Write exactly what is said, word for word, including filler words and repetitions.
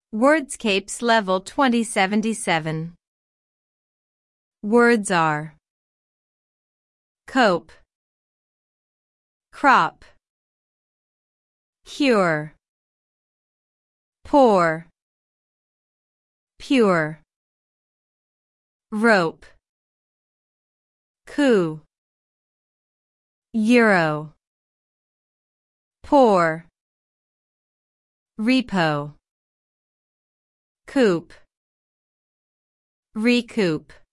Wordscapes Level twenty seventy-seven. Words are cope, crop, cure, pour, pure, rope, coup, euro, pour, repo, coupe, recoup.